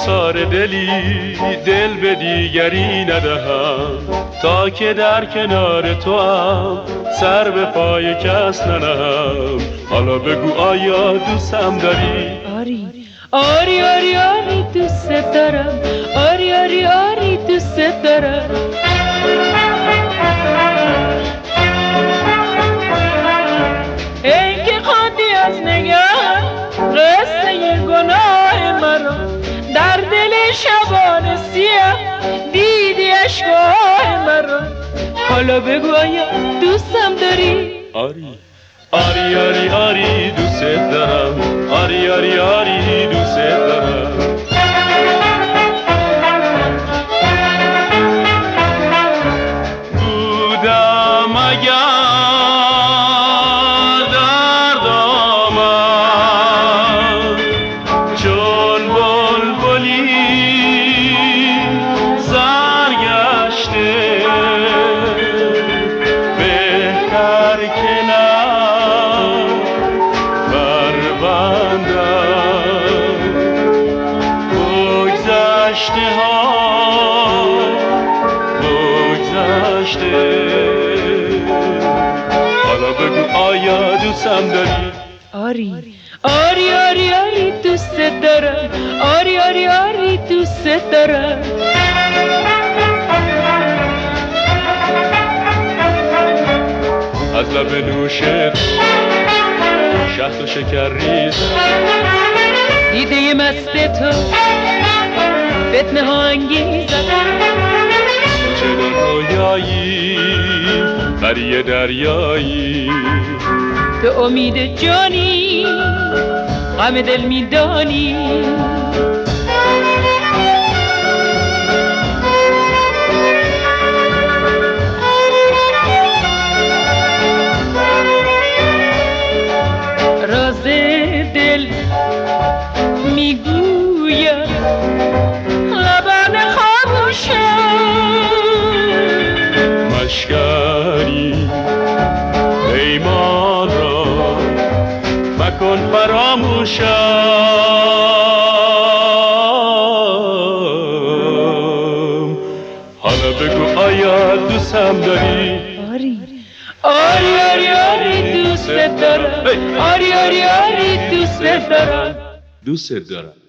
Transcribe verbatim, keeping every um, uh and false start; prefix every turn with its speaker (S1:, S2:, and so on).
S1: سار دلی دل به دیگری ندهم، تا که در کنار تو هم سر به پای کس ننهم. حالا بگو آیا دوستم داری؟
S2: آری آری آری آری دوست دارم، آری آری آری دوست دارم. ای که خواندی از نگاه قصه گناه مرا، در دل شبان سیاه دیدی اشکاه مرا. حالا بگو آیا دوستم داری؟
S1: آری آری آری آری دوست دارم، آری آری آری دوست دارم. بودم اگر در دامن چون بلبلی سرگشته، بهتر که نه بربندم بگذشته ها بگذشته. حالا بگو آیا دوستم داری؟
S2: آری آری آری آری دوست دارم، آری آری آری دوست دارم.
S1: از لب نوشت شهد و شکر ریز،
S2: دیده مست تو فتنه ها انگیزم.
S1: چنان رویایی بری دریایی،
S2: تو امید جانی غم دل میدانی. راز دل میگویم لبان خاموشم،
S1: مشکری پیمان را مکن فراموشم. حالا بگو آیا دوستم داری؟
S2: آری آری آری آری دوست دارم، آری آری آری دوست دارم.
S1: دوست دارم.